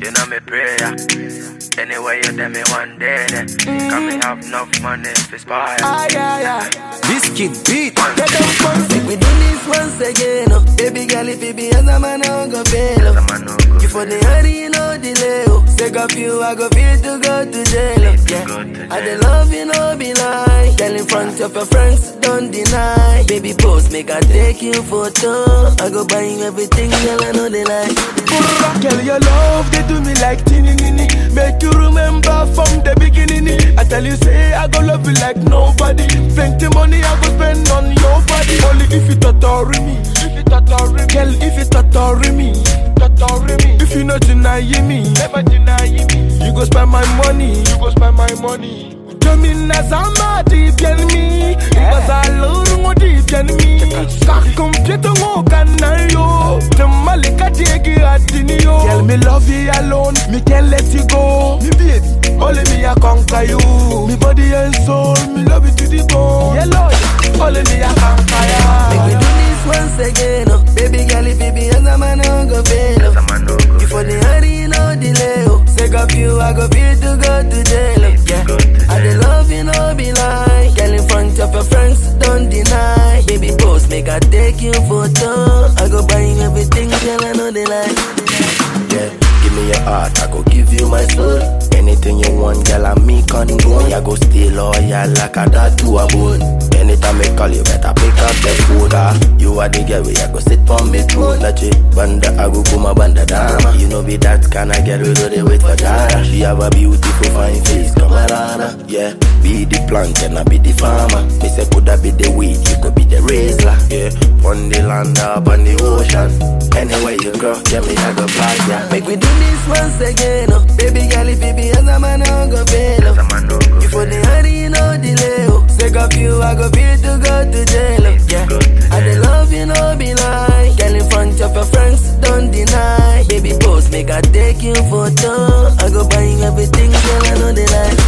You know me prayer. Anyway, you tell me one day that can me have enough money to spare. Yeah. This kid beat. Get them first. We do this once again. Oh. Baby girl, if you be as a man, I go fail. Oh. You for the hurry, no delay. Oh. Take a few, I go feel to go to jail. Oh. Yeah. And the love, you know, be like. Girl in front of your friends, don't deny. Baby post, make I take you photo. I go buy you everything, girl, I know they like. Girl, your love, they do me like tinny-ninny. Make you remember from the beginning. I tell you, say, I go love you like nobody. Plenty money I go spend on your body. Only if you torture me. Girl, if you torture me. If you not deny me, never deny me. You go spend my money. Jamina sama deep in me. Because I love you deep in me. Computer mo kanayo. Jamalika digi atiniyo. Girl, me love you alone. Me can't let you go. Me baby, only me I conquer you. Me body and soul, me love you to the bone. Yeah, Lord, only me I conquer you. Make we do this once again. Oh. Baby girl, if you be as a man, I go fail. Oh. You for the hurry, no delay. Oh. Take a few, I go feel to go to jail. Oh. Yeah. And the love, you know, be like. Girl in front of your friends, don't deny. Baby post, make I take you photo. I go buy you everything, girl, I know they like. Yeah, give me your heart, I go give you my soul. Anything you want, girl, I'm me can go. I go stay loyal like a dad to a bone. Anytime I call you, better pick up the phone. You are the girl, I go sit on me throne. Nachi, banda, I go kuma banda dama. You know be that kind of girl, we do they wait for Dara. She have a beautiful fine face, camarada. Yeah, be the plant and I be the farmer. Me say could I be the weed, you could be the razor. Yeah, on the land up on the ocean. Anyway you go, get me, I go back, yeah. Make we do this once again. Oh. Baby girl, if you be as a man, I go fail. Oh. You for the hurry, no delay. Oh. Take a few, I go feel to go to jail. Oh. Yeah. And the love, you know, be like. Girl in front of your friends, don't deny. Baby post, make I take you photo. I go buy you everything, girl, I know they like.